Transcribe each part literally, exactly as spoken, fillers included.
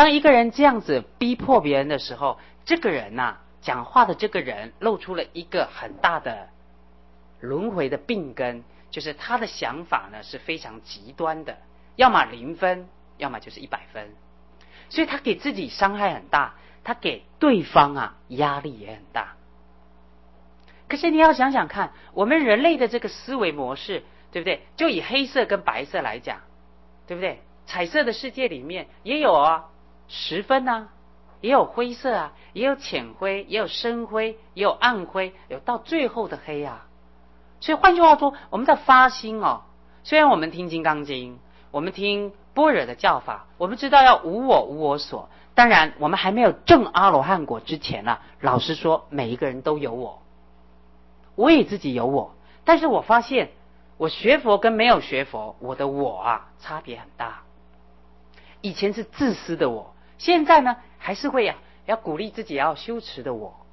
当一个人这样子逼迫别人的时候，这个人呐、啊，讲话的这个人露出了一个很大的轮回的病根，就是他的想法呢是非常极端的，要么零分，要么就是一百分，所以他给自己伤害很大，他给对方啊压力也很大。可是你要想想看，我们人类的这个思维模式，对不对？就以黑色跟白色来讲，对不对？彩色的世界里面也有啊十分啊，也有灰色啊，也有浅灰，也有深灰，也有暗灰，有到最后的黑啊。所以换句话说，我们的发心哦，虽然我们听金刚经，我们听般若的教法，我们知道要无我无我所，当然我们还没有证阿罗汉果之前啊，老实说每一个人都有我，我也自己有我，但是我发现我学佛跟没有学佛，我的我啊差别很大。以前是自私的我，现在呢还是会呀、啊，要鼓励自己要修持的我。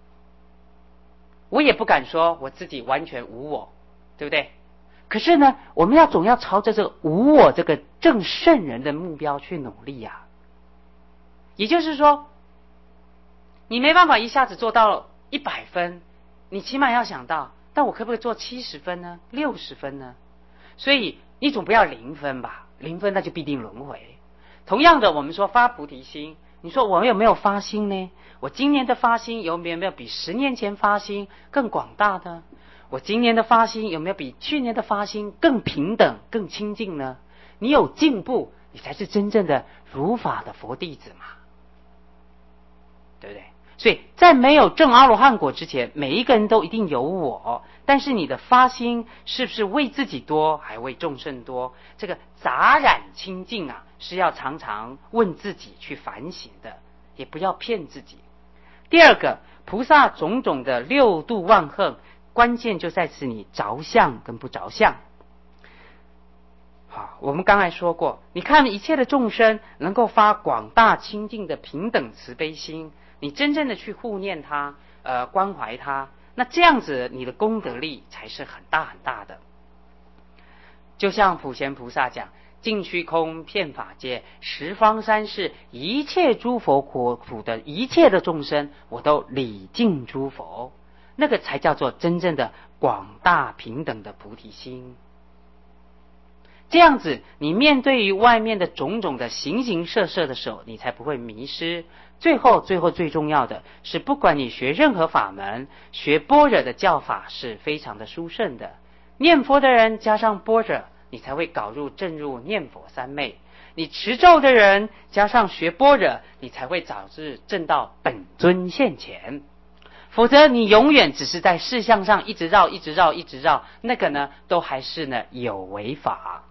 我也不敢说我自己完全无我，对不对？可是呢，我们要总要朝着这个无我这个正圣人的目标去努力呀、啊。也就是说，你没办法一下子做到一百分，你起码要想到，但我可不可以做七十分呢？六十分呢？所以你总不要零分吧？零分那就必定轮回。同样的，我们说发菩提心，你说我有没有发心呢？我今年的发心有没有比十年前发心更广大呢？我今年的发心有没有比去年的发心更平等、更亲近呢？你有进步，你才是真正的如法的佛弟子嘛，对不对？所以在没有证阿罗汉果之前，每一个人都一定有我，但是你的发心是不是为自己多，还为众生多？这个杂染清净啊，是要常常问自己去反省的，也不要骗自己。第二个，菩萨种种的六度万恨，关键就在此你着相跟不着相。好，我们刚才说过，你看一切的众生能够发广大清净的平等慈悲心，你真正的去护念他，呃，关怀他，那这样子你的功德力才是很大很大的。就像普贤菩萨讲，尽虚空遍法界，十方三世一切诸佛国土的一切的众生，我都礼敬诸佛，那个才叫做真正的广大平等的菩提心。这样子，你面对于外面的种种的形形色色的时候，你才不会迷失。最后，最后最重要的是，不管你学任何法门，学般若的教法是非常的殊胜的。念佛的人加上般若，你才会搞入正入念佛三昧；你持咒的人加上学般若，你才会早日证到本尊现前。否则你永远只是在事项上一直绕一直绕一直绕，那个呢都还是呢有为法。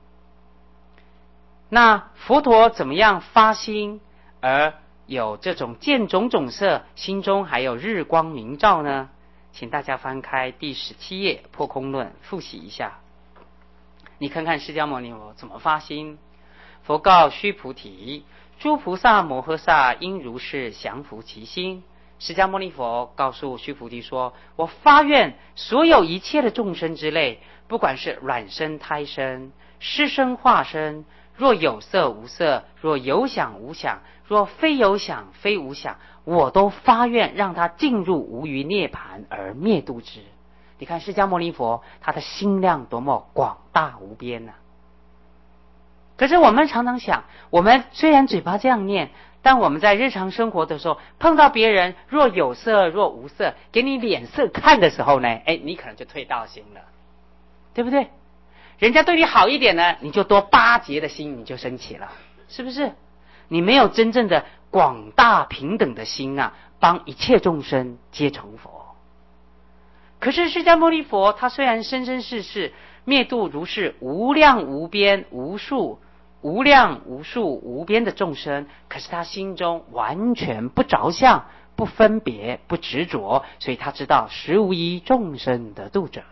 那佛陀怎么样发心而有这种见种种色，心中还有日光明照呢？请大家翻开第十七页破空论，复习一下。你看看释迦牟尼佛怎么发心。佛告须菩提，诸菩萨摩诃萨应如是降伏其心。释迦牟尼佛告诉须菩提说，我发愿所有一切的众生之类，不管是卵生胎生、湿生化生，若有色无色，若有想无想，若非有想非无想，我都发愿让他进入无余涅盘而灭度之。你看释迦牟尼佛他的心量多么广大无边啊！可是我们常常想，我们虽然嘴巴这样念，但我们在日常生活的时候，碰到别人若有色若无色，给你脸色看的时候呢，哎，你可能就退道心了，对不对？人家对你好一点呢，你就多八节的心，你就升起了，是不是？你没有真正的广大平等的心啊，帮一切众生皆成佛。可是释迦牟尼佛他虽然生生世世灭度如是无量无边无数无量无数无边的众生，可是他心中完全不着相，不分别，不执着，所以他知道实无一众生得度者。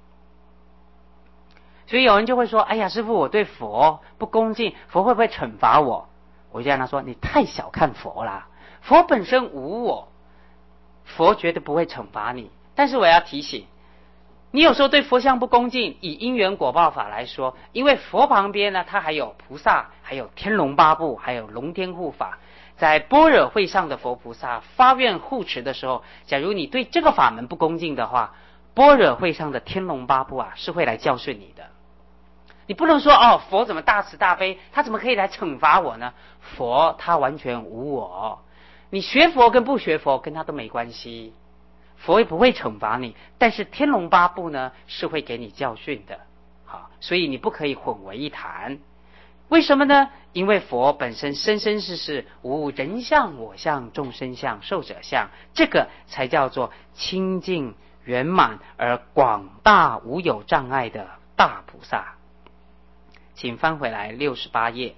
所以有人就会说，哎呀，师父，我对佛不恭敬，佛会不会惩罚我？我就跟他说，你太小看佛啦，佛本身无我，佛绝对不会惩罚你。但是我要提醒你有时候对佛像不恭敬，以因缘果报法来说，因为佛旁边呢，它还有菩萨，还有天龙八部，还有龙天护法。在般若会上的佛菩萨发愿护持的时候，假如你对这个法门不恭敬的话，般若会上的天龙八部啊是会来教训你的。你不能说哦，佛怎么大慈大悲，他怎么可以来惩罚我呢？佛他完全无我，你学佛跟不学佛跟他都没关系，佛也不会惩罚你，但是天龙八部呢是会给你教训的。好，所以你不可以混为一谈。为什么呢？因为佛本身生生世世无人相我相众生相寿者相，这个才叫做清净圆满而广大无有障碍的大菩萨。请翻回来六十八页，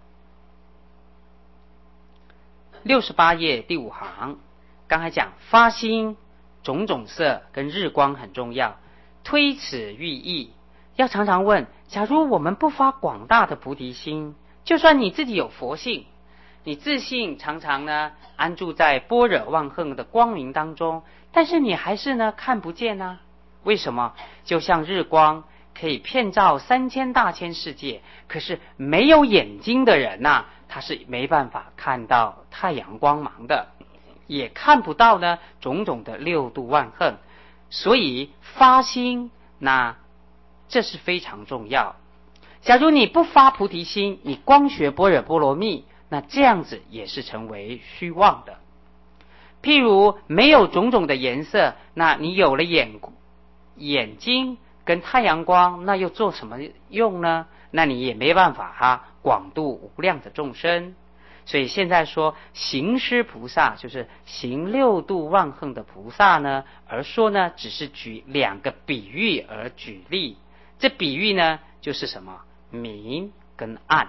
六十八页第五行，刚才讲发心种种色跟日光很重要，推此寓意，要常常问，假如我们不发广大的菩提心，就算你自己有佛性，你自信常常呢安住在般若万恒的光明当中，但是你还是呢看不见啊。为什么？就像日光可以遍照三千大千世界，可是没有眼睛的人呐、啊，他是没办法看到太阳光芒的，也看不到呢种种的六度万恒。所以发心，那这是非常重要。假如你不发菩提心，你光学般若波罗蜜，那这样子也是成为虚妄的。譬如没有种种的颜色，那你有了眼眼睛跟太阳光，那又做什么用呢？那你也没办法哈、啊、广度无量的众生。所以现在说行施菩萨，就是行六度万恒的菩萨呢，而说呢只是举两个比喻而举例。这比喻呢就是什么？明跟暗。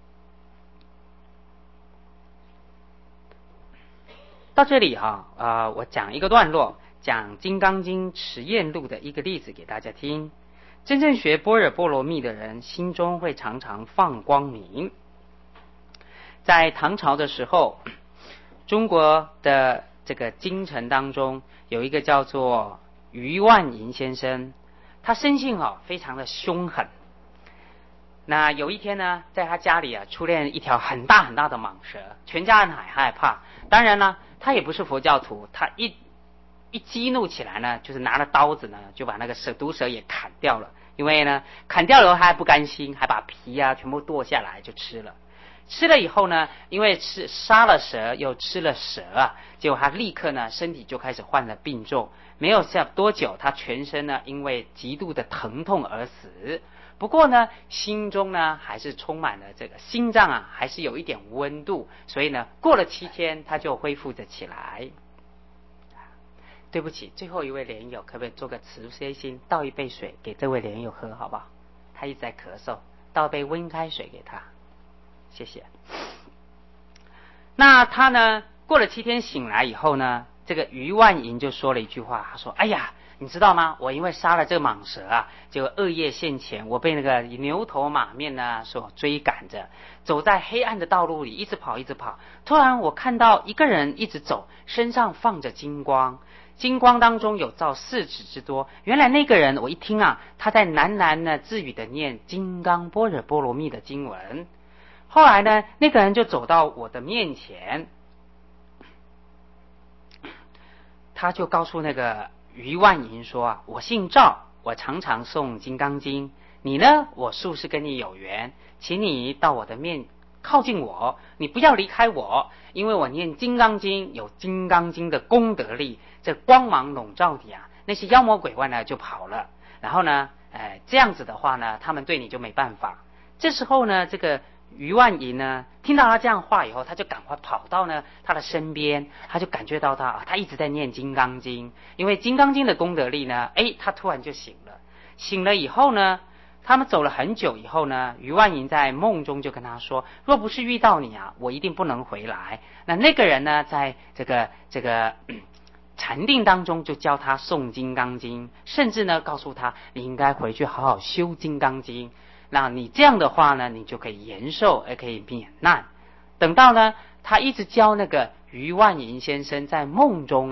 到这里哈、啊呃，我讲一个段落，讲《金刚经》持验录的一个例子给大家听。真正学般若波罗蜜的人，心中会常常放光明。在唐朝的时候，中国的这个京城当中有一个叫做余万银先生，他生性啊非常的凶狠。那有一天呢，在他家里啊出现一条很大很大的蟒蛇，全家人很害怕。当然呢，他也不是佛教徒，他一一激怒起来呢，就是拿了刀子呢，就把那个蛇毒蛇也砍掉了。因为呢，砍掉了以后他还不甘心，还把皮啊全部剁下来就吃了。吃了以后呢，因为吃杀了蛇又吃了蛇啊，结果他立刻呢身体就开始患了病重。没有下多久，他全身呢因为极度的疼痛而死。不过呢，心中呢还是充满了这个心脏啊，还是有一点温度，所以呢，过了七天他就恢复着起来。对不起，最后一位莲友，可不可以做个慈悲心，倒一杯水给这位莲友喝，好不好？他一直在咳嗽，倒杯温开水给他，谢谢。那他呢，过了七天醒来以后呢，这个余万银就说了一句话，他说：“哎呀，你知道吗？我因为杀了这个蟒蛇啊，结果恶业现前，我被那个牛头马面呢所追赶着，走在黑暗的道路里，一直跑，一直跑。突然我看到一个人一直走，身上放着金光。”金光当中有照四指之多，原来那个人我一听啊，他在喃喃呢自语的念金刚般若波罗蜜的经文。后来呢，那个人就走到我的面前，他就告诉那个余万银说啊，我姓赵，我常常诵金刚经，你呢，我素是跟你有缘，请你到我的面靠近我，你不要离开我，因为我念金刚经有金刚经的功德力，这光芒笼罩你啊，那些妖魔鬼怪呢就跑了。然后呢，呃，这样子的话呢，他们对你就没办法。这时候呢，这个余万银呢，听到他这样话以后，他就赶快跑到呢他的身边，他就感觉到他啊，他一直在念金刚经，因为金刚经的功德力呢，哎，他突然就醒了。醒了以后呢，他们走了很久以后呢，余万银在梦中就跟他说，若不是遇到你啊，我一定不能回来。那那个人呢，在这个这个禅定当中就教他诵金刚经，甚至呢告诉他你应该回去好好修金刚经，那你这样的话呢，你就可以延寿，也可以免难。等到呢他一直教那个余万银先生在梦中啊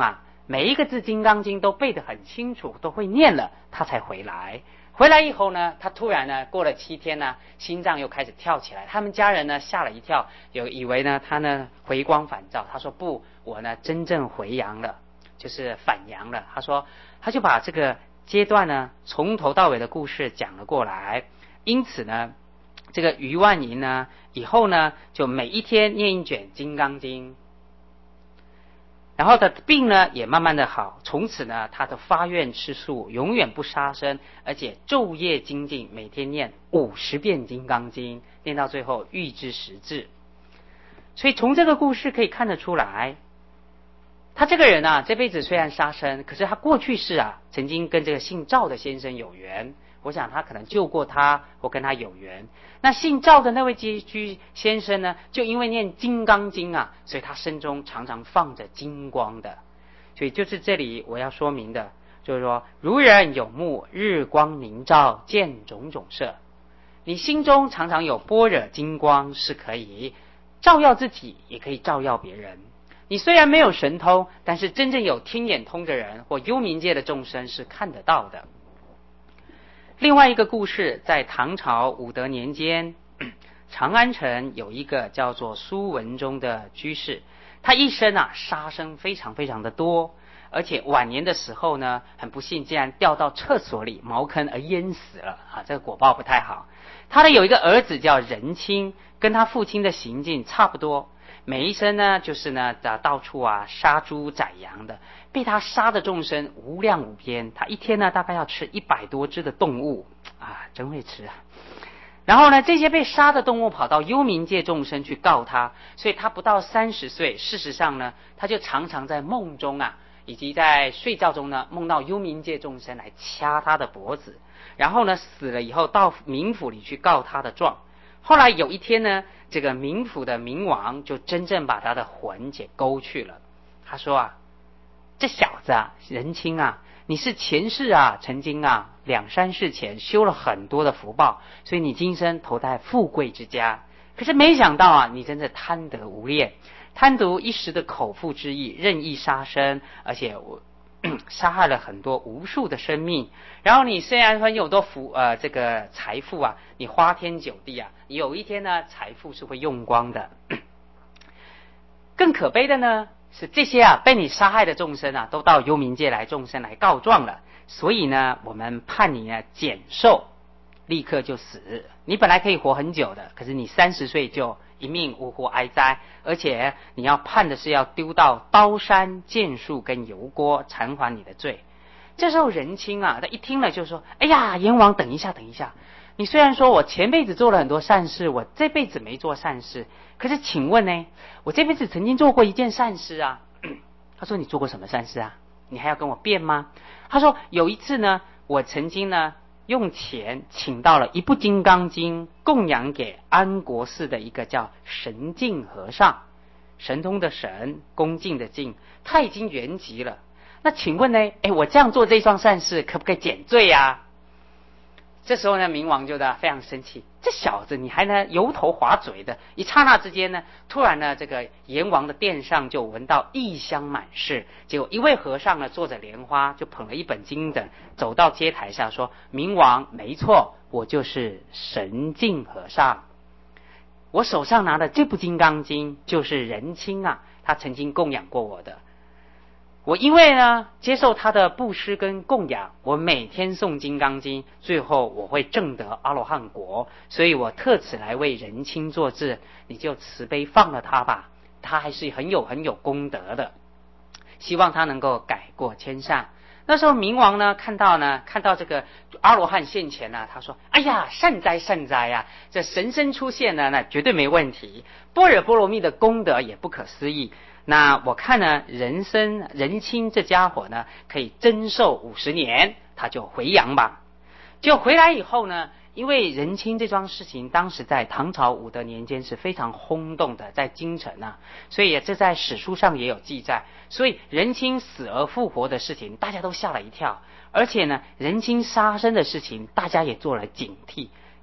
每一个字《金刚经》都背得很清楚，都会念了，他才回来。回来以后呢，他突然呢，过了七天呢，心脏又开始跳起来。他们家人呢吓了一跳，有以为呢他呢回光返照。他说不，我呢真正回阳了，就是返阳了。他说，他就把这个阶段呢从头到尾的故事讲了过来。因此呢，这个余万银呢以后呢就每一天念一卷《金刚经》。然后他的病呢也慢慢的好，从此呢他的发愿吃素，永远不杀生，而且昼夜精进，每天念五十遍金刚经，念到最后欲知实质。所以从这个故事可以看得出来，他这个人啊这辈子虽然杀生，可是他过去世啊曾经跟这个姓赵的先生有缘，我想他可能救过他或跟他有缘。那姓赵的那位居居先生呢，就因为念金刚经啊，所以他身中常常放着金光的。所以就是这里我要说明的，就是说如人有目，日光明照，见种种色。你心中常常有般若金光，是可以照耀自己，也可以照耀别人。你虽然没有神通，但是真正有天眼通的人或幽冥界的众生是看得到的。另外一个故事，在唐朝武德年间，长安城有一个叫做苏文忠的居士，他一生啊杀生非常非常的多，而且晚年的时候呢，很不幸竟然掉到厕所里茅坑而淹死了啊，这个果报不太好。他的有一个儿子叫仁清，跟他父亲的行径差不多，每一生呢就是呢到处啊杀猪宰羊的，被他杀的众生无量无边。他一天呢大概要吃一百多只的动物啊，真会吃啊。然后呢，这些被杀的动物跑到幽冥界众生去告他，所以他不到三十岁，事实上呢，他就常常在梦中啊，以及在睡觉中呢，梦到幽冥界众生来掐他的脖子，然后呢，死了以后到冥府里去告他的状。后来有一天呢，这个冥府的冥王就真正把他的魂给勾去了。他说啊，这小子啊，仁清啊，你是前世啊，曾经啊两三世前修了很多的福报，所以你今生投在富贵之家。可是没想到啊，你真的贪得无厌，贪图一时的口腹之欲，任意杀生，而且我杀害了很多无数的生命。然后你虽然很有多福呃这个财富啊，你花天酒地啊，有一天呢财富是会用光的。更可悲的呢是这些啊被你杀害的众生啊，都到幽冥界来众生来告状了，所以呢我们判你呢减寿，立刻就死。你本来可以活很久的，可是你三十岁就一命呜呼哀哉，而且你要判的是要丢到刀山剑树跟油锅偿还你的罪。这时候仁清啊，他一听了就说，哎呀阎王，等一下等一下，你虽然说我前辈子做了很多善事，我这辈子没做善事，可是请问呢，我这辈子曾经做过一件善事啊。他说你做过什么善事啊？你还要跟我辩吗？他说有一次呢，我曾经呢用钱请到了一部《金刚经》供养给安国寺的一个叫神境和尚，神通的神，恭敬的敬，他已经圆寂了。那请问呢，哎，我这样做这桩善事可不可以减罪啊？这时候呢，冥王就呢非常生气，这小子你还呢油头滑嘴的。一刹那之间呢，突然呢，这个阎王的殿上就闻到异香满室。结果一位和尚呢坐着莲花，就捧了一本经等，走到阶台下说：“冥王，没错，我就是神境和尚。我手上拿的这部《金刚经》就是仁清啊，他曾经供养过我的。我因为呢接受他的布施跟供养，我每天诵金刚经，最后我会证得阿罗汉果，所以我特此来为仁清做事，你就慈悲放了他吧，他还是很有很有功德的，希望他能够改过迁善。”那时候冥王呢看到呢看到这个阿罗汉现前呢，他说：“哎呀，善哉善哉啊，这神身出现呢，那绝对没问题，般若波罗蜜的功德也不可思议。那我看呢，人生仁清这家伙呢，可以增寿五十年，他就回阳吧。”就回来以后呢，因为仁清这桩事情，当时在唐朝武德年间是非常轰动的，在京城啊，所以这在史书上也有记载。所以仁清死而复活的事情，大家都吓了一跳，而且呢，仁清杀生的事情，大家也做了警惕。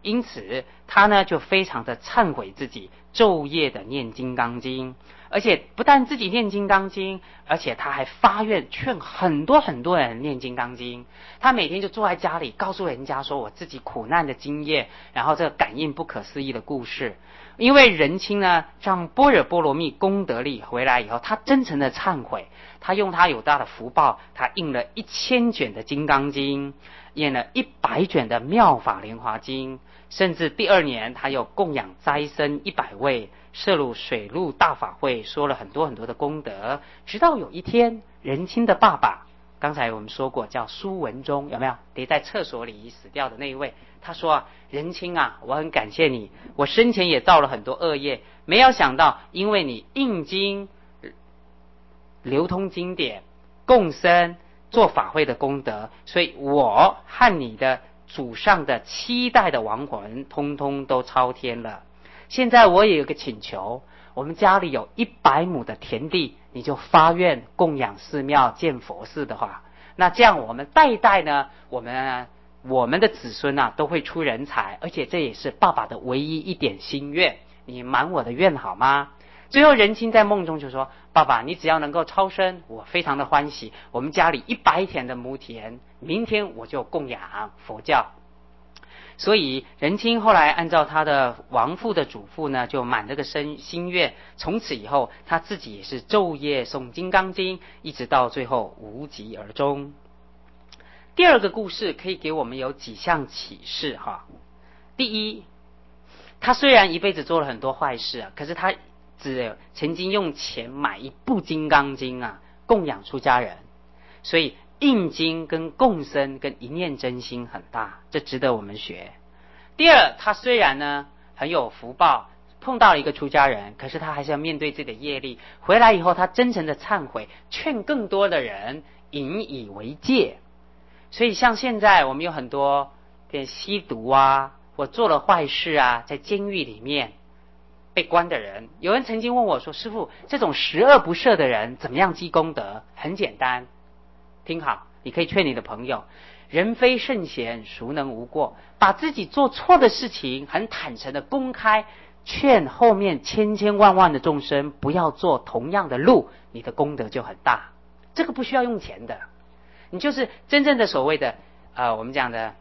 因此他呢就非常的忏悔自己，昼夜的念金刚经，而且不但自己念金刚经，而且他还发愿劝很多很多人念金刚经。他每天就坐在家里告诉人家说我自己苦难的经验，然后这个感应不可思议的故事。因为仁亲呢让般若波罗蜜功德力回来以后，他真诚的忏悔，他用他有大的福报，他印了一千卷的金刚经，印了一百卷的妙法莲华经，甚至第二年他又供养斋僧一百位，摄入水陆大法会，说了很多很多的功德。直到有一天，仁亲的爸爸，刚才我们说过叫苏文忠，有没有跌在厕所里死掉的那一位？他说啊，仁亲啊，我很感谢你，我生前也造了很多恶业，没有想到因为你印经、流通经典、共生、做法会的功德，所以我和你的祖上的七代的亡魂通通都超天了。现在我也有个请求，我们家里有一百亩的田地，你就发愿供养寺庙建佛寺的话，那这样我们代代呢，我们我们的子孙啊都会出人才，而且这也是爸爸的唯一一点心愿，你满我的愿好吗？最后仁亲在梦中就说，爸爸你只要能够超生，我非常的欢喜，我们家里一百田的亩田，明天我就供养佛教。所以仁亲后来按照他的亡父的嘱咐呢，就满这个心心愿，从此以后他自己也是昼夜诵金刚经，一直到最后无疾而终。第二个故事可以给我们有几项启示哈。第一，他虽然一辈子做了很多坏事啊，可是他只曾经用钱买一部金刚经啊供养出家人，所以印经跟共生跟一念真心很大，这值得我们学。第二，他虽然呢很有福报，碰到了一个出家人，可是他还是要面对自己的业力，回来以后他真诚的忏悔，劝更多的人引以为戒。所以像现在我们有很多变吸毒啊，或做了坏事啊，在监狱里面被关的人，有人曾经问我说，师父，这种十恶不赦的人怎么样积功德？很简单，听好，你可以劝你的朋友，人非圣贤，孰能无过？把自己做错的事情很坦诚的公开，劝后面千千万万的众生不要做同样的路，你的功德就很大。这个不需要用钱的，你就是真正的所谓的呃，我们讲的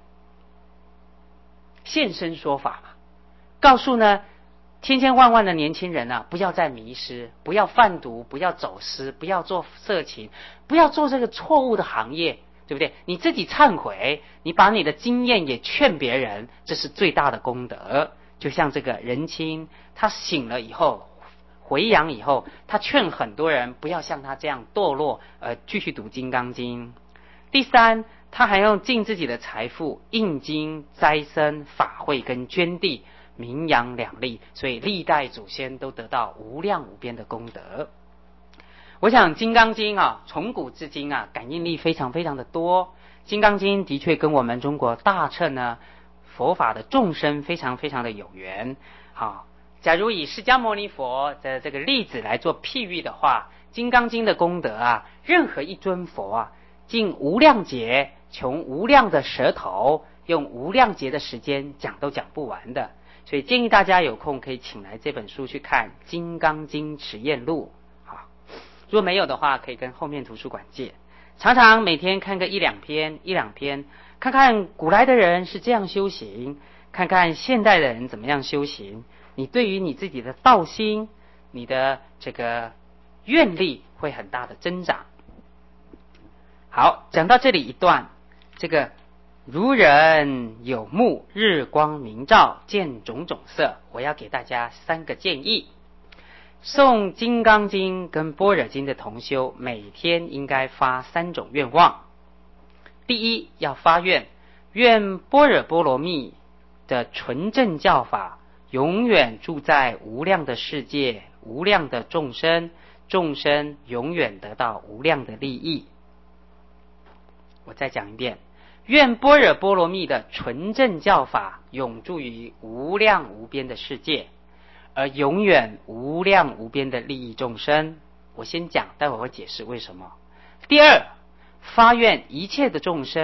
现身说法嘛，告诉呢千千万万的年轻人啊，不要再迷失，不要贩毒，不要走私，不要做色情，不要做这个错误的行业，对不对？你自己忏悔，你把你的经验也劝别人，这是最大的功德。就像这个仁亲，他醒了以后，回阳以后，他劝很多人不要像他这样堕落，呃，继续读金刚经。第三，他还用尽自己的财富印经、斋僧、法会跟捐地，名扬两利，所以历代祖先都得到无量无边的功德。我想金刚经啊，从古至今啊，感应力非常非常的多。金刚经的确跟我们中国大乘呢佛法的众生非常非常的有缘。好，假如以释迦牟尼佛的这个例子来做譬喻的话，金刚经的功德啊，任何一尊佛啊，尽无量劫，穷无量的舌头，用无量劫的时间讲都讲不完的。所以建议大家有空可以请来这本书去看《金刚经持验录》。好，如果没有的话，可以跟后面图书馆借。常常每天看个一两篇，一两篇，看看古来的人是这样修行，看看现代的人怎么样修行。你对于你自己的道心，你的这个愿力会很大的增长。好，讲到这里一段，这个如人有目，日光明照，见种种色。我要给大家三个建议。诵金刚经跟般若经的同修，每天应该发三种愿望。第一，要发愿，愿般若波罗蜜的纯正教法永远住在无量的世界，无量的众生，众生永远得到无量的利益。我再讲一遍，愿般若波罗蜜的纯正教法永驻于无量无边的世界，而永远无量无边的利益众生。我先讲，待会儿会解释为什么。第二，发愿一切的众生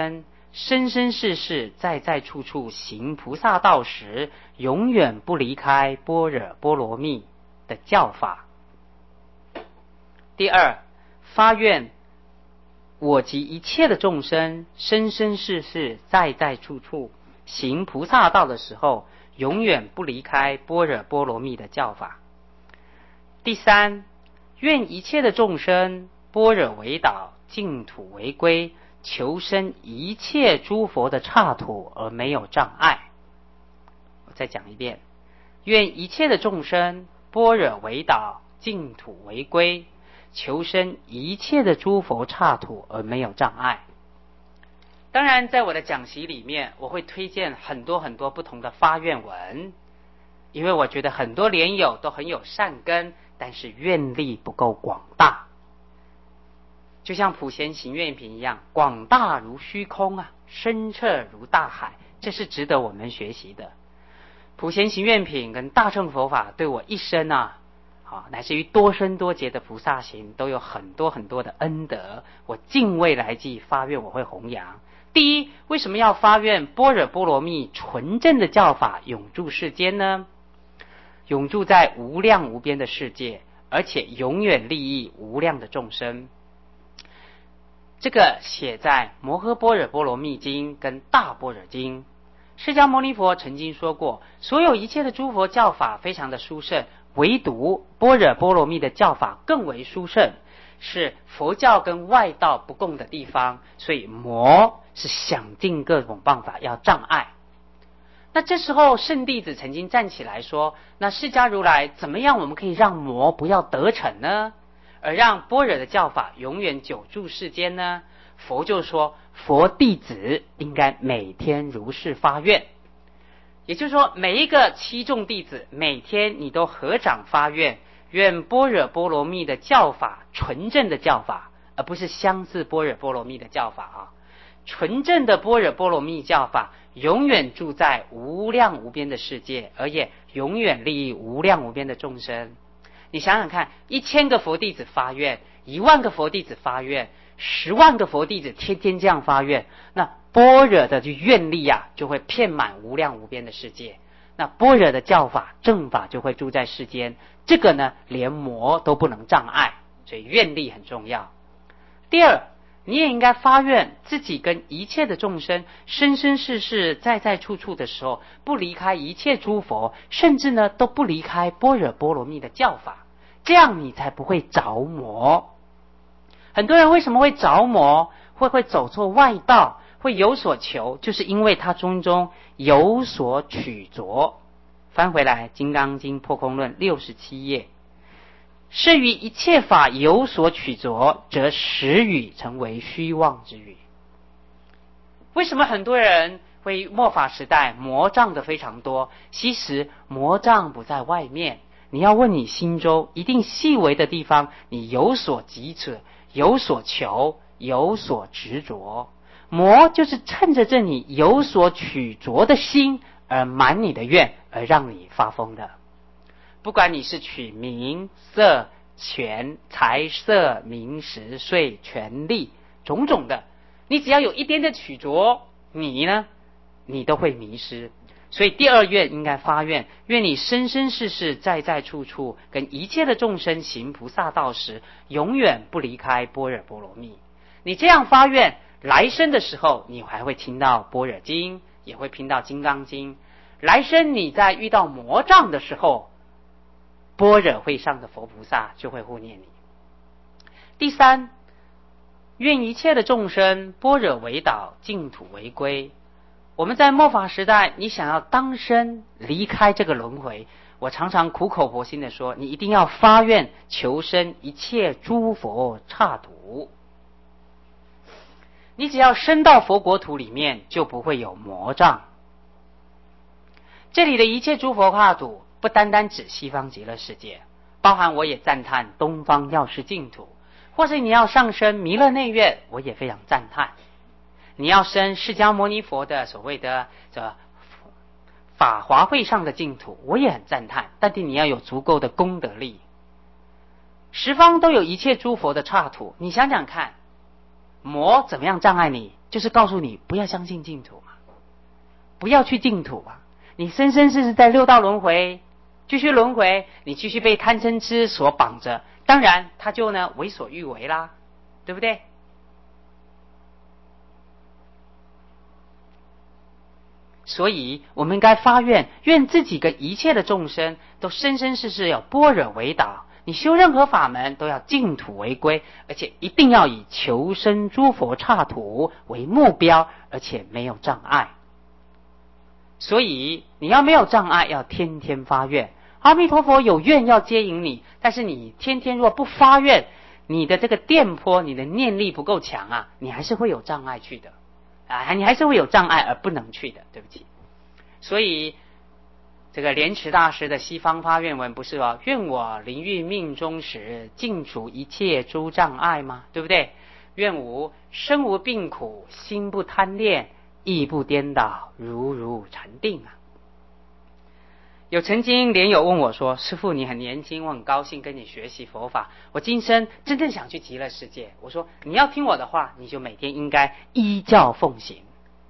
生生世世在在处处行菩萨道时，永远不离开般若波罗蜜的教法。第二，发愿我及一切的众生，生生世世在在处处行菩萨道的时候，永远不离开般若波罗蜜的教法。第三，愿一切的众生，般若为导，净土为归，求生一切诸佛的刹土而没有障碍。我再讲一遍，愿一切的众生，般若为导，净土为归，求生一切的诸佛刹土而没有障碍。当然在我的讲习里面，我会推荐很多很多不同的发愿文，因为我觉得很多莲友都很有善根，但是愿力不够广大。就像普贤行愿品一样，广大如虚空啊，深彻如大海，这是值得我们学习的。普贤行愿品跟大乘佛法对我一生啊，啊乃至于多生多劫的菩萨行都有很多很多的恩德，我尽未来际发愿我会弘扬。第一，为什么要发愿般若波罗蜜纯正的教法永驻世间呢？永驻在无量无边的世界，而且永远利益无量的众生。这个写在摩诃般若波罗蜜经跟大般若经。释迦牟尼佛曾经说过，所有一切的诸佛教法非常的殊胜，唯独般若波罗蜜的教法更为殊胜，是佛教跟外道不共的地方，所以魔是想尽各种办法要障碍。那这时候圣弟子曾经站起来说，那释迦如来怎么样我们可以让魔不要得逞呢？而让般若的教法永远久住世间呢？佛就说，佛弟子应该每天如是发愿。也就是说，每一个七众弟子每天你都合掌发愿，愿般若波罗蜜的教法纯正的教法，而不是相似般若波罗蜜的教法啊，纯正的般若波罗蜜教法永远住在无量无边的世界，而也永远利益无量无边的众生。你想想看，一千个佛弟子发愿，一万个佛弟子发愿，十万个佛弟子天天这样发愿，那般若的愿力啊，就会遍满无量无边的世界。那般若的教法正法就会住在世间，这个呢，连魔都不能障碍，所以愿力很重要。第二，你也应该发愿自己跟一切的众生生生世世在在处处的时候，不离开一切诸佛，甚至呢都不离开般若波罗蜜的教法，这样你才不会着魔。很多人为什么会着魔，会会走错外道，会有所求，就是因为他中中有所取着。翻回来《金刚经破空论》六十七页，是于一切法有所取着，则实语成为虚妄之语。为什么很多人会末法时代魔障的非常多？其实魔障不在外面，你要问你心中一定细微的地方，你有所急切，有所求，有所执着。魔就是趁着这你有所取着的心而满你的愿，而让你发疯的。不管你是取名色权财色名食睡权利种种的，你只要有一点点取着，你呢你都会迷失。所以第二愿应该发愿，愿你生生世世在在处处跟一切的众生行菩萨道时，永远不离开般若波罗蜜。你这样发愿，来生的时候你还会听到般若经，也会听到金刚经。来生你在遇到魔障的时候，般若会上的佛菩萨就会护念你。第三，愿一切的众生般若为导，净土为归。我们在末法时代，你想要当生离开这个轮回，我常常苦口婆心的说，你一定要发愿求生一切诸佛刹土。你只要升到佛国土里面，就不会有魔障。这里的一切诸佛刹土不单单指西方极乐世界，包含我也赞叹东方药师净土，或是你要上升弥勒内院，我也非常赞叹。你要升释迦牟尼佛的所谓的这法华会上的净土，我也很赞叹，但是你要有足够的功德力。十方都有一切诸佛的刹土，你想想看， 魔怎么样障碍你？就是告诉你不要相信净土嘛，不要去净土啊！你生生世世在六道轮回，继续轮回，你继续被贪嗔痴所绑着，当然他就呢为所欲为啦，对不对？所以我们应该发愿，愿自己跟一切的众生都生生世世有般若为导，你修任何法门都要净土为归，而且一定要以求生诸佛刹土为目标，而且没有障碍。所以你要没有障碍，要天天发愿。阿弥陀佛有愿要接引你，但是你天天若不发愿，你的这个电波，你的念力不够强啊，你还是会有障碍去的啊，你还是会有障碍而不能去的，对不起。所以这个莲池大师的西方发愿文不是哦，愿我临欲命终时，尽除一切诸障碍吗？对不对？愿吾身无病苦，心不贪恋，意不颠倒，如如禅定啊。有曾经莲友问我说，师父你很年轻，我很高兴跟你学习佛法，我今生真正想去极乐世界。我说你要听我的话，你就每天应该依教奉行。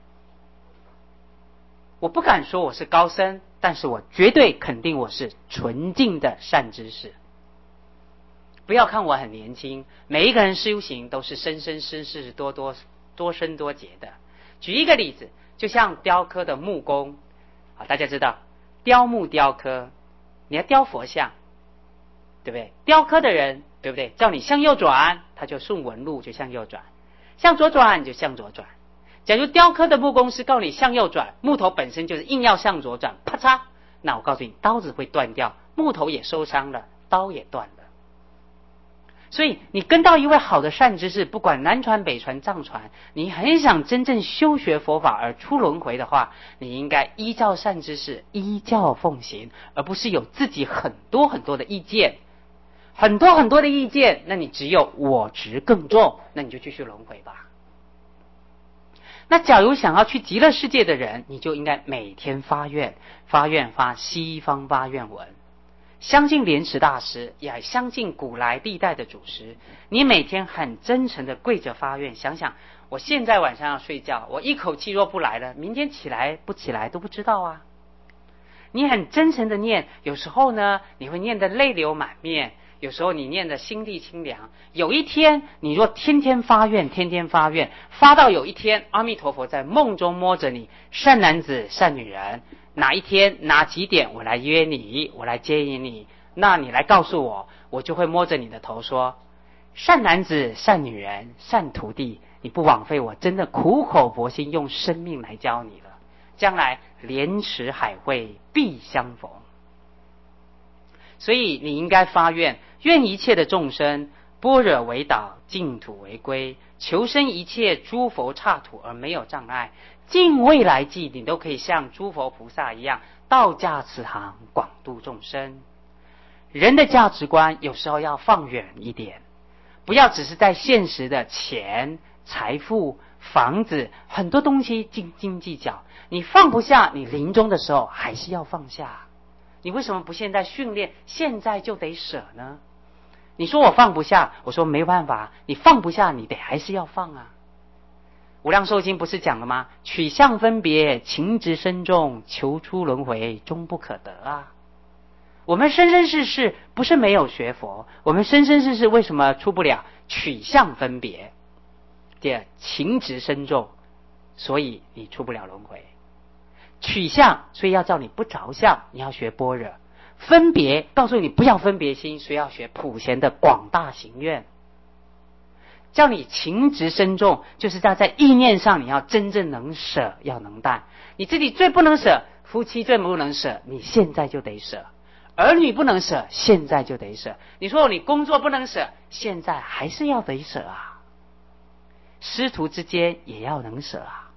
我不敢说我是高僧，但是我绝对肯定我是纯净的善知识。不要看我很年轻，每一个人修行都是生生世世多多多生多劫的。举一个例子，就像雕刻的木工啊，大家知道雕木雕刻，你要雕佛像，对不对？雕刻的人，对不对？叫你向右转，他就顺纹路就向右转；向左转就向左转。假如雕刻的木工师告你向右转，木头本身就是硬要向左转，啪嚓，那我告诉你，刀子会断掉，木头也受伤了，刀也断了。所以你跟到一位好的善知识，不管南传北传藏传，你很想真正修学佛法而出轮回的话，你应该依照善知识依教奉行，而不是有自己很多很多的意见，很多很多的意见，那你只有我执更重，那你就继续轮回吧。那假如想要去极乐世界的人，你就应该每天发愿，发愿发西方发愿文，相信莲池大师，也相信古来历代的祖师。你每天很真诚的跪着发愿，想想我现在晚上要睡觉，我一口气若不来了，明天起来不起来都不知道啊。你很真诚的念，有时候呢你会念得泪流满面，有时候你念得心地清凉。有一天你若天天发愿，天天发愿，发到有一天阿弥陀佛在梦中摸着你，善男子善女人，哪一天哪几点我来约你，我来接引你，那你来告诉我，我就会摸着你的头说，善男子善女人善徒弟，你不枉费我真的苦口婆心用生命来教你了，将来莲池海会必相逢。所以你应该发愿，愿一切的众生般若为导，净土为归，求生一切诸佛刹土而没有障碍，尽未来际你都可以像诸佛菩萨一样道驾慈航，广度众生。人的价值观有时候要放远一点，不要只是在现实的钱财富房子很多东西斤斤计较，你放不下，你临终的时候还是要放下。你为什么不现在训练，现在就得舍呢？你说我放不下，我说没办法，你放不下，你得还是要放啊。无量寿经不是讲了吗？取相分别，情执深重，求出轮回，终不可得啊。我们生生世世不是没有学佛，我们生生世世为什么出不了？取相分别，第二情执深重，所以你出不了轮回。取相，所以要叫你不着相，你要学般若。分别，告诉你不要分别心，所以要学普贤的广大行愿。叫你情执深重，就是在在意念上你要真正能舍，要能淡。你自己最不能舍，夫妻最不能舍，你现在就得舍；儿女不能舍，现在就得舍。你说你工作不能舍，现在还是要得舍啊。师徒之间也要能舍啊，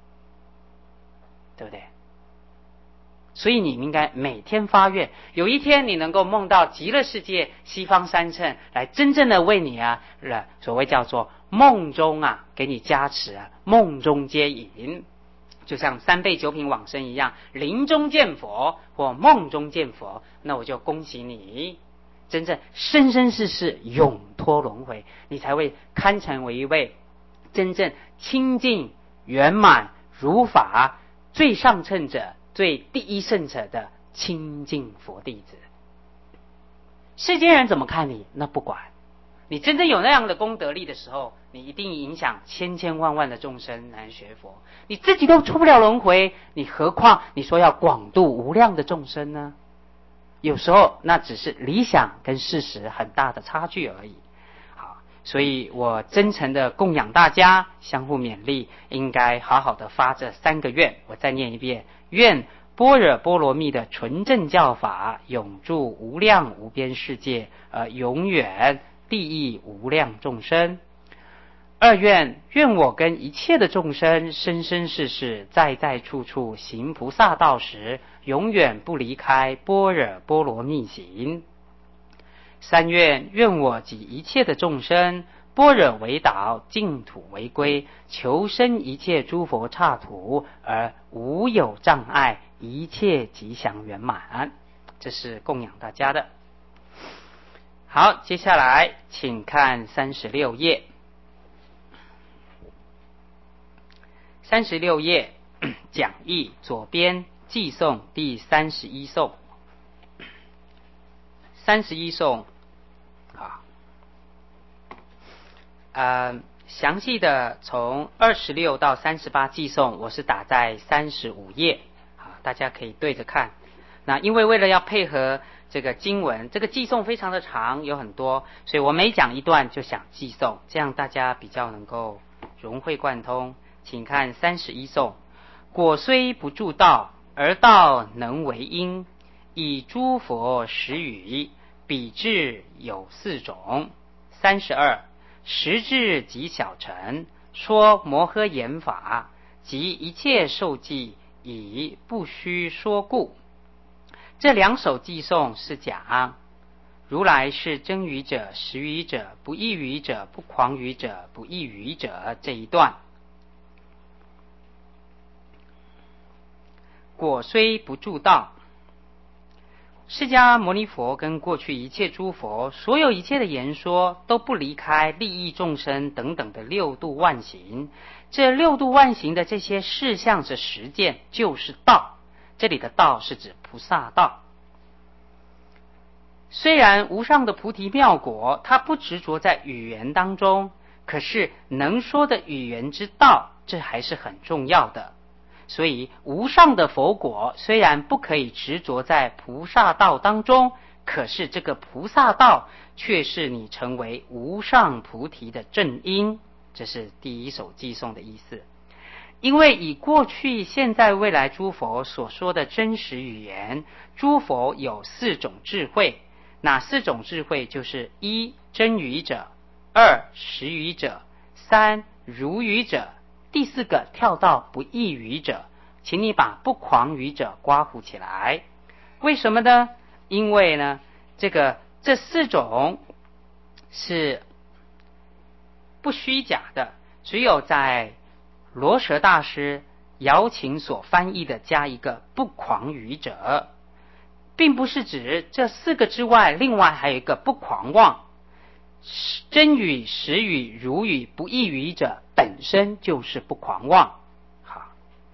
对不对？所以你应该每天发愿，有一天你能够梦到极乐世界西方三乘来真正的为你啊，所谓叫做梦中啊给你加持啊，梦中接引，就像三倍九品往生一样，临终见佛或梦中见佛，那我就恭喜你，真正生生世世永脱轮回，你才会堪成为一位真正清净圆满如法最上乘者、最第一圣者的清净佛弟子。世间人怎么看你，那不管。你真正有那样的功德力的时候，你一定影响千千万万的众生来学佛。你自己都出不了轮回，你何况你说要广度无量的众生呢？有时候那只是理想跟事实很大的差距而已。好，所以我真诚的供养大家，相互勉励，应该好好的发这三个愿。我再念一遍：愿般若波罗蜜的纯正教法永驻无量无边世界，而永远利益无量众生。二愿，愿我跟一切的众生生生世世在在处处行菩萨道时，永远不离开般若波罗蜜行。三愿，愿我及一切的众生，般若为导，净土为归，求生一切诸佛刹土，而无有障碍，一切吉祥圆满。这是供养大家的。好，接下来请看三十六页。三十六页讲义左边寄颂第三十一颂。三十一颂啊，呃，详细的从二十六到三十八寄颂，我是打在三十五页，好，大家可以对着看。那因为为了要配合这个经文，这个寄颂非常的长，有很多，所以我每讲一段就想寄颂，这样大家比较能够融会贯通。请看三十一颂：果虽不住道，而道能为因。以诸佛实语，彼智有四种。三十二，实智即小乘，说摩诃言法，即一切受记，以不虚说故。这两首寄颂是讲如来是真语者、实语者、不异语者、不诳语者、不异语者这一段。果虽不住道，释迦牟尼佛跟过去一切诸佛，所有一切的言说都不离开利益众生等等的六度万行。这六度万行的这些事项是实践，就是道。这里的道是指菩萨道。虽然无上的菩提妙果，它不执着在语言当中，可是能说的语言之道，这还是很重要的。所以无上的佛果虽然不可以执着在菩萨道当中，可是这个菩萨道却是你成为无上菩提的正因。这是第一首寄颂的意思。因为以过去现在未来诸佛所说的真实语言，诸佛有四种智慧。哪四种智慧？就是一真语者，二实语者，三如语者，第四个跳到不异语者。请你把不诳语者刮胡起来。为什么呢？因为呢，这个这四种是不虚假的，只有在罗什大师姚琴所翻译的加一个不诳语者，并不是指这四个之外，另外还有一个不狂妄。真语、实语、如语、不异语者本身就是不狂妄。好，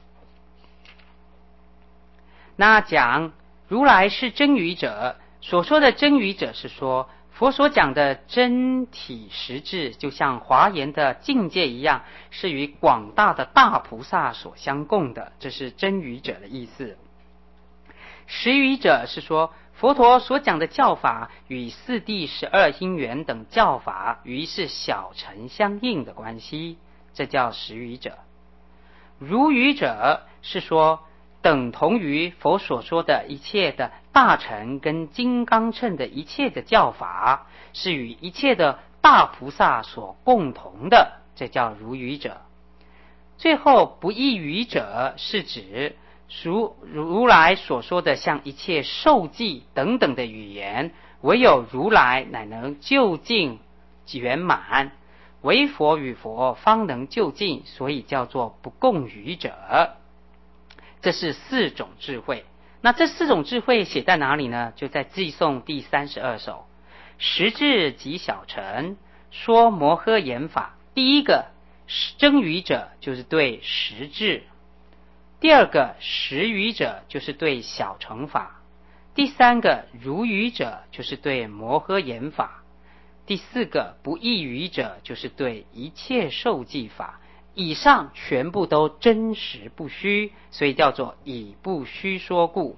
那讲如来是真语者，所说的真语者是说佛所讲的真体实质，就像华严的境界一样，是与广大的大菩萨所相共的，这是真语者的意思。实语者是说佛陀所讲的教法与四谛十二因缘等教法于是小乘相应的关系，这叫实语者。如语者是说等同于佛所说的一切的大乘跟金刚乘的一切的教法，是与一切的大菩萨所共同的，这叫如语者。最后不异语者是指如如来所说的像一切受记等等的语言，唯有如来乃能究竟圆满，唯佛与佛方能究竟，所以叫做不共语者。这是四种智慧。那这四种智慧写在哪里呢？就在寄颂第三十二首。实智即小乘，说摩诃言法。第一个真语者就是对实智，第二个实语者就是对小乘法，第三个如语者就是对摩诃言法，第四个不异语者就是对一切受记法。以上全部都真实不虚，所以叫做以不虚说故。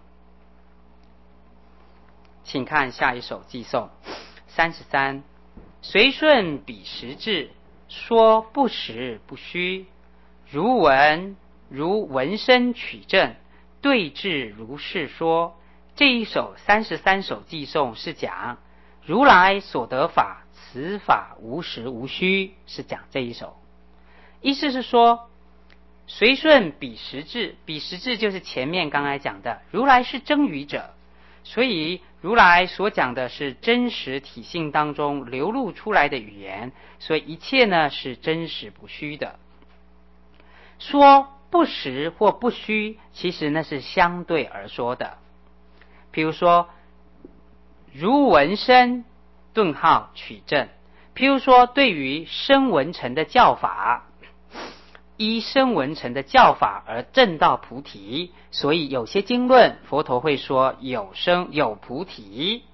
请看下一首偈颂三十三，随顺彼实智，说不实不虚，如闻如闻声取证，对治如是说。这一首三十三首偈颂是讲如来所得法，此法无实无虚，是讲这一首。意思是说，随顺彼实智，彼实智就是前面刚才讲的，如来是真语者，所以如来所讲的是真实体性当中流露出来的语言，所以一切呢是真实不虚的。说不实或不虚，其实那是相对而说的。比如说如闻声顿号取证，譬如说对于声闻乘的教法，依声闻乘的教法而证到菩提，所以有些经论佛陀会说有生有菩提，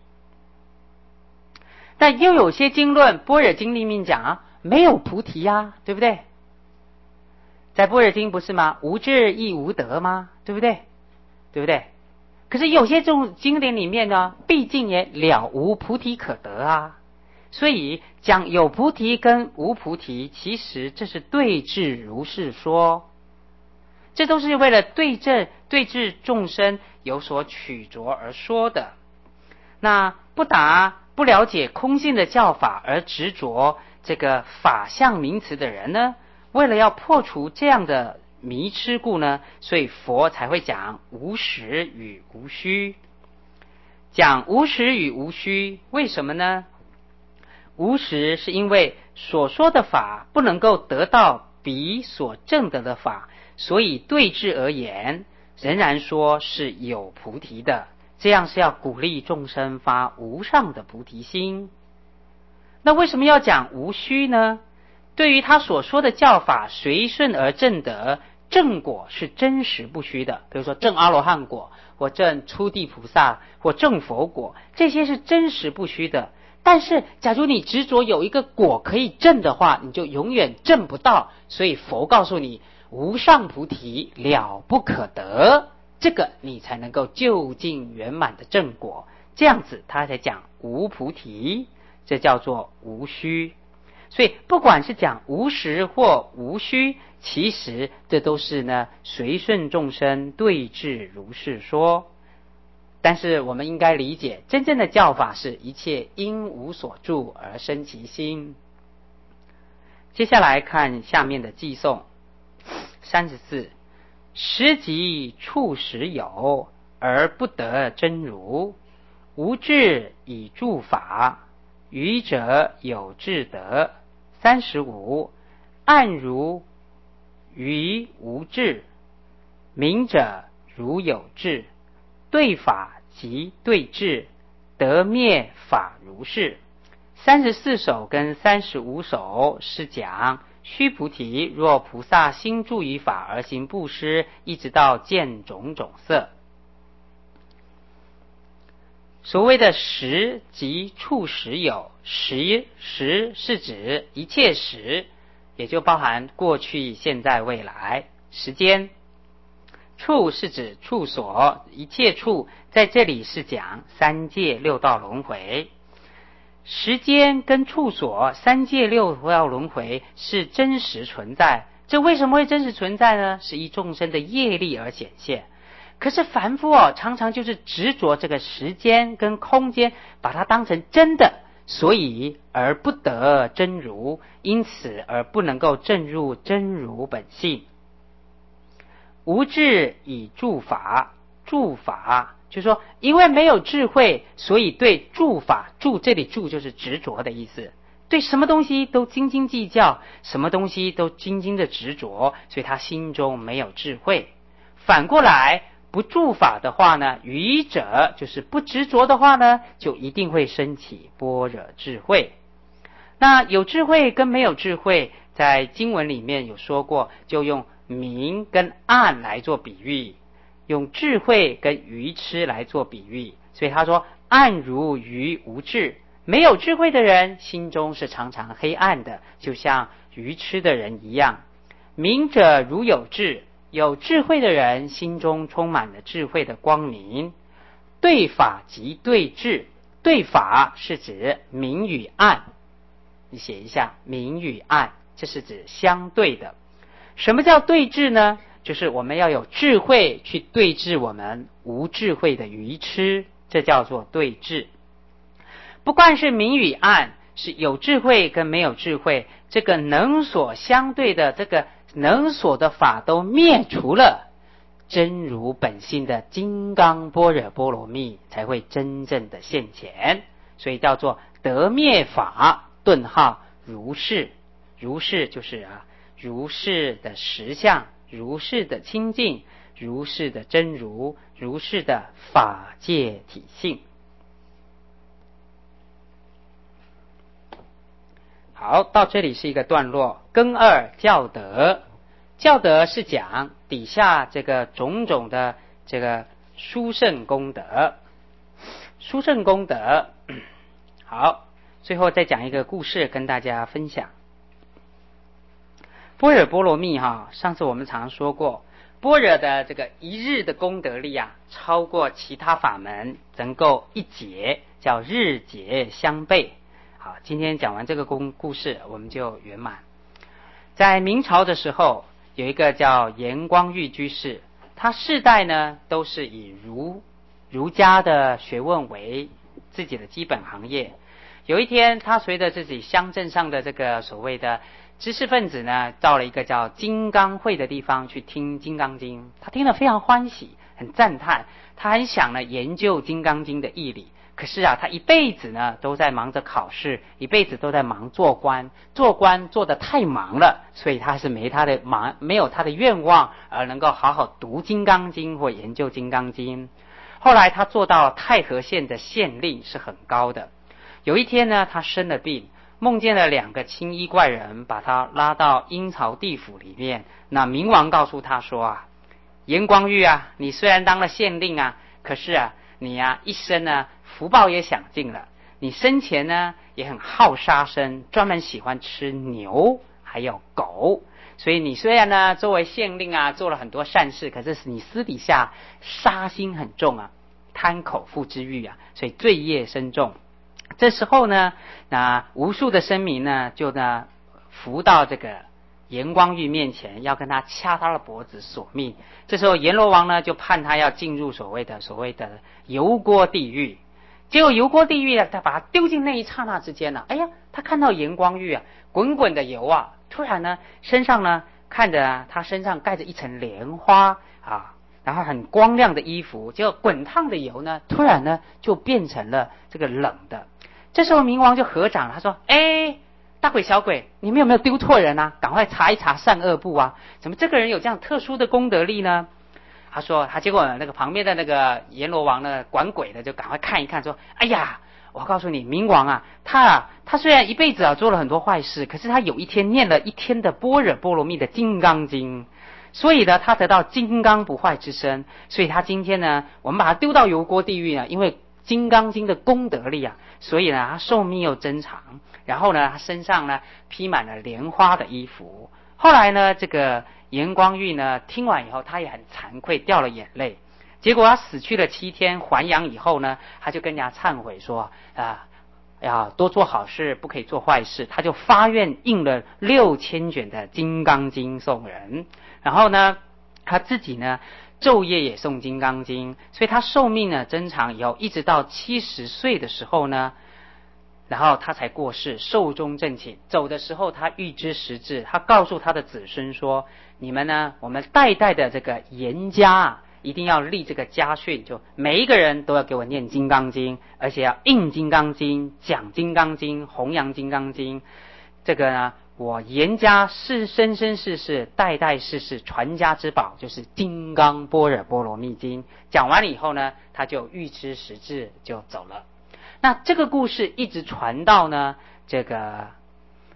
但又有些经论般若经里面讲啊，没有菩提啊，对不对？在般若经不是吗？无智亦无得吗？对不对？对不对？可是有些这种经典里面呢，毕竟也了无菩提可得啊。所以讲有菩提跟无菩提，其实这是对治如是说，这都是为了对治对治众生有所取着而说的。那不达不了解空性的教法而执着这个法相名词的人呢，为了要破除这样的迷痴故呢，所以佛才会讲无实与无虚。讲无实与无虚，为什么呢？无实是因为所说的法不能够得到彼所证得的法，所以对治而言，仍然说是有菩提的，这样是要鼓励众生发无上的菩提心。那为什么要讲无虚呢？对于他所说的教法随顺而证得，正果是真实不虚的，比如说证阿罗汉果，或证初地菩萨，或证佛果，这些是真实不虚的。但是假如你执着有一个果可以证的话，你就永远证不到，所以佛告诉你无上菩提了不可得，这个你才能够究竟圆满的正果，这样子他才讲无菩提，这叫做无虚。所以不管是讲无实或无虚，其实这都是呢随顺众生对治如是说。但是我们应该理解，真正的教法是一切因无所住而生其心。接下来看下面的偈颂三十四，实即处实有，而不得真如，无智以助法，愚者有智得。三十五，暗如愚无智，明者如有智，对法即对治，得灭法如是。三十四首跟三十五首是讲须菩提，若菩萨心住于法而行布施，一直到见种种色。所谓的时即处时有，时时是指一切时，也就包含过去现在未来时间。处是指处所，一切处，在这里是讲三界六道轮回。时间跟处所，三界六道轮回是真实存在，这为什么会真实存在呢？是依众生的业力而显现。可是凡夫哦，常常就是执着这个时间跟空间，把它当成真的，所以而不得真如，因此而不能够证入真如本性。无智以助法，助法就是说因为没有智慧，所以对助法，助这里助就是执着的意思，对什么东西都斤斤计较，什么东西都斤斤的执着，所以他心中没有智慧。反过来不助法的话呢，愚者就是不执着的话呢，就一定会升起般若智慧。那有智慧跟没有智慧， 在经文里面有说过，就用明跟暗来做比喻，用智慧跟愚痴来做比喻。所以他说暗如愚无智，没有智慧的人心中是常常黑暗的，就像愚痴的人一样。明者如有智，有智慧的人心中充满了智慧的光明。对法即对治，对法是指明与暗，你写一下明与暗，这是指相对的。什么叫对治呢？就是我们要有智慧去对治我们无智慧的愚痴，这叫做对治。不管是明与暗，是有智慧跟没有智慧，这个能所相对的这个能所的法都灭除了，真如本性的金刚般若波罗蜜才会真正的现前。所以叫做得灭法顿号如是。如是就是啊，如是的实相，如是的清净，如是的真如，如是的法界体性。好，到这里是一个段落。庚二教德，教德是讲底下这个种种的这个殊胜功德，殊胜功德。好，最后再讲一个故事跟大家分享。般若波罗蜜哈，上次我们常说过，般若的这个一日的功德力啊，超过其他法门，能够一劫，叫日劫相悖。好，今天讲完这个故故事，我们就圆满。在明朝的时候，有一个叫严光裕居士，他世代呢都是以儒儒家的学问为自己的基本行业。有一天，他随着自己乡镇上的这个所谓的知识分子呢，到了一个叫金刚会的地方去听金刚经，他听了非常欢喜，很赞叹，他很想呢研究金刚经的义理。可是啊，他一辈子呢都在忙着考试，一辈子都在忙做官，做官做得太忙了，所以他是没他的忙，没有他的愿望而能够好好读金刚经或研究金刚经。后来他做到太和县的县令是很高的。有一天呢，他生了病，梦见了两个青衣怪人把他拉到阴曹地府里面。那冥王告诉他说啊，严光裕啊，你虽然当了县令啊，可是啊你啊一生呢福报也享尽了，你生前呢也很好杀生，专门喜欢吃牛还有狗，所以你虽然呢作为县令啊做了很多善事，可是你私底下杀心很重啊，贪口腹之欲啊，所以罪业深重。这时候呢，那无数的僧民呢就呢伏到这个严光裕面前，要跟他掐他的脖子索命。这时候阎罗王呢就判他要进入所谓的所谓的油锅地狱。结果油锅地狱啊，他把他丢进那一刹那之间呢、啊，哎呀，他看到严光裕啊，滚滚的油啊，突然呢身上呢看着、啊、他身上盖着一层莲花啊，然后很光亮的衣服，结果滚烫的油呢，突然呢就变成了这个冷的。这时候冥王就合掌，他说：“哎，大鬼小鬼，你们有没有丢错人啊？赶快查一查善恶簿啊！怎么这个人有这样特殊的功德力呢？”他说：“他结果那个旁边的那个阎罗王呢，管鬼的就赶快看一看，说：哎呀，我告诉你，冥王啊，他啊，他虽然一辈子啊做了很多坏事，可是他有一天念了一天的般若波罗蜜的金刚经。”所以呢，他得到金刚不坏之身，所以他今天呢，我们把他丢到油锅地狱呢，因为金刚经的功德力啊，所以呢，他寿命又增长。然后呢，他身上呢披满了莲花的衣服。后来呢，这个严光裕呢听完以后，他也很惭愧，掉了眼泪。结果他死去了七天，还阳以后呢，他就跟人家忏悔说啊。要多做好事，不可以做坏事。他就发愿印了六千卷的《金刚经》送人，然后呢，他自己呢昼夜也诵《金刚经》，所以他寿命呢增长以后，一直到七十岁的时候呢，然后他才过世，寿终正寝。走的时候，他预知时至，他告诉他的子孙说：“你们呢，我们代代的这个严家啊。”一定要立这个家训，就每一个人都要给我念金刚经，而且要印金刚经、讲金刚经、弘扬金刚经。这个呢，我严家世生生世世代代世世传家之宝，就是金刚般若波罗蜜经。讲完了以后呢，他就预知时至就走了。那这个故事一直传到呢这个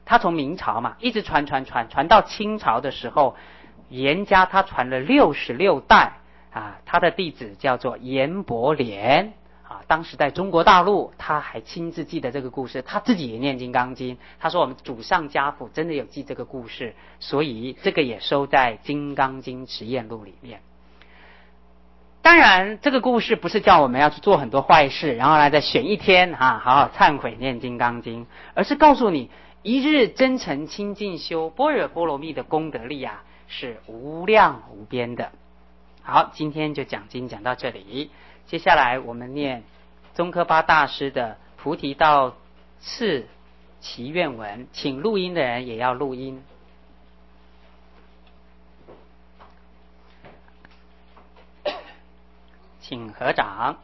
他从明朝嘛，一直传传传传到清朝的时候，严家他传了六十六代啊，他的弟子叫做严伯莲啊。当时在中国大陆，他还亲自记得这个故事，他自己也念金刚经。他说我们祖上家谱真的有记这个故事，所以这个也收在《金刚经持验录》里面。当然，这个故事不是叫我们要去做很多坏事，然后来再选一天哈、啊，好好忏悔念金刚经，而是告诉你，一日真诚清净修般若波罗蜜的功德力啊，是无量无边的。好，今天就讲经讲到这里，接下来我们念宗喀巴大师的菩提道次祈愿文，请录音的人也要录音。请合掌。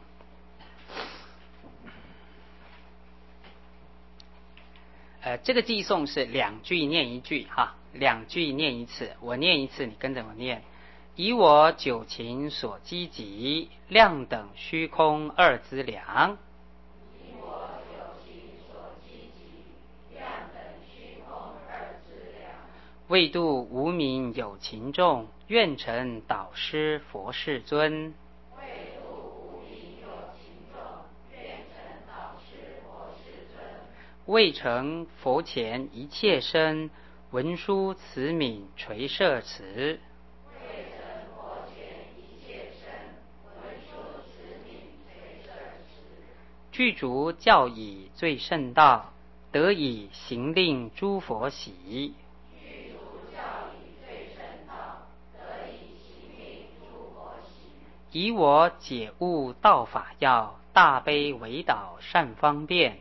呃，这个寄诵是两句念一句哈，两句念一次，我念一次，你跟着我念。以我九情所积集，量等虚空二资粮。以我九情所积集，量等虚空二资粮。为度无名有情众，愿成导师佛世尊。未成佛前一切身，文殊慈悯垂摄持。未成佛前一切身，文殊慈悯垂摄持。具足教以最胜道，得以行令诸佛喜。具足教以最胜道，得以行令诸佛喜。以我解悟道法要，大悲为导善方便。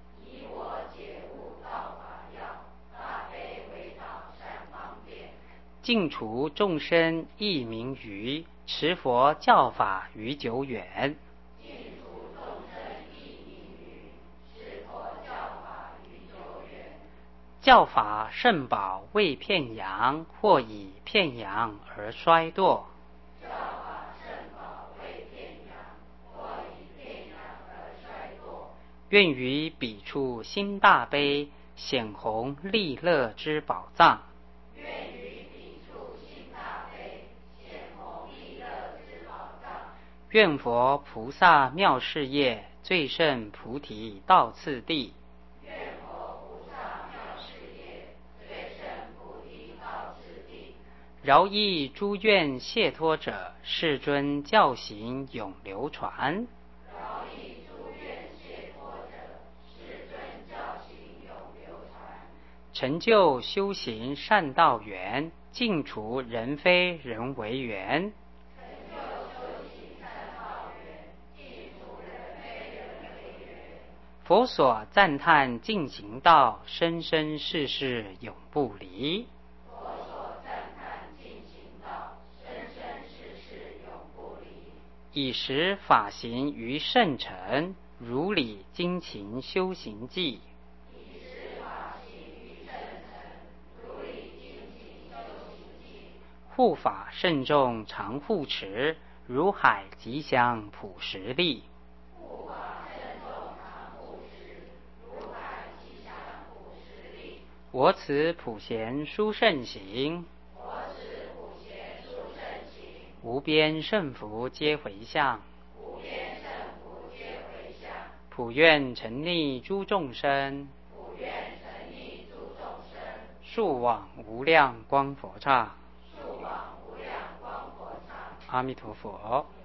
尽除众生益名于，持佛教法于久远。尽除众生益名于，持佛教法于久远。教法甚宝未片扬，或以片扬而衰堕。教法甚宝未片扬，或以片扬而衰堕。愿于彼处心大悲，显弘利乐之宝藏。愿佛菩萨妙事业，最胜菩提道次第。愿佛菩萨妙事业，最胜菩提道次第。饶益诸愿解脱者，世尊教行永流传。饶益诸愿解脱者，世尊教行永流传。成就修行善道缘，尽除人非人为缘。佛所赞叹尽行道，生生世世永不离。佛所赞叹尽行道，生生世世永不离。以实法行于圣尘，如理精勤修行记。以实法行于圣尘，如理精勤修行记。护法慎重常护持，如海吉祥普实力。我此普贤殊胜行，我此普贤殊胜行。无边胜福皆回向，无边胜福皆回向。普愿沉溺诸众生，普愿沉溺诸众生。速往无量光佛刹，速往无量光佛刹。阿弥陀佛。